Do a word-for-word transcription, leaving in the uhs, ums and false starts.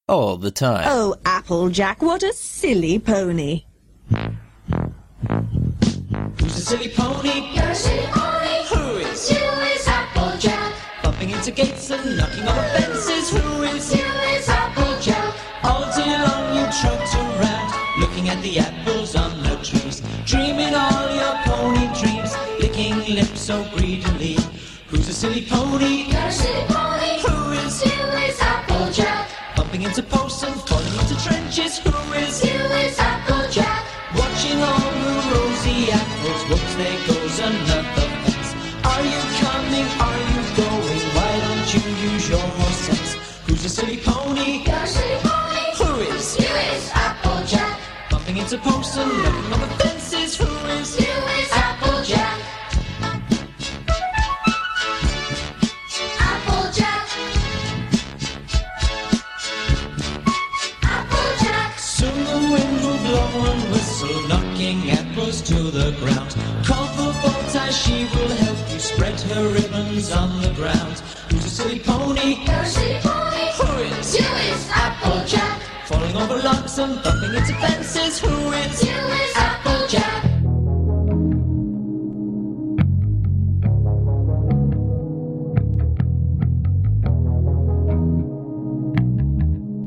all the time. Oh, Applejack, what a silly pony. Who's a silly pony? You're a silly pony. Who is? You is Applejack. Bumping into gates and knocking over fences. Who is? You is Applejack. All day long you trot around, looking at the apples on the trees, dreaming all your pony dreams, licking lips so greedily. Who's a silly pony? You're a silly pony. Who is? You is Applejack. Bumping into posts and falling into trenches. Who is? You is Applejack. Watching all the rosy apples. Whoops, there goes another fence. Are you coming? Are you going? Why don't you use your sense? Who's a silly pony? You're a silly pony. Who is? You is Applejack. Bumping into posts and knocking over fences. Who is? You is Applejack. Applejack. Applejack. Soon the wind will blow and whistle, knocking apples to the ground. Call for bow tie, she will help you spread her ribbons on the ground. Who's a silly pony? You're a silly pony. Who is? You is Applejack. Falling over logs and bumping into fences. Who is? You is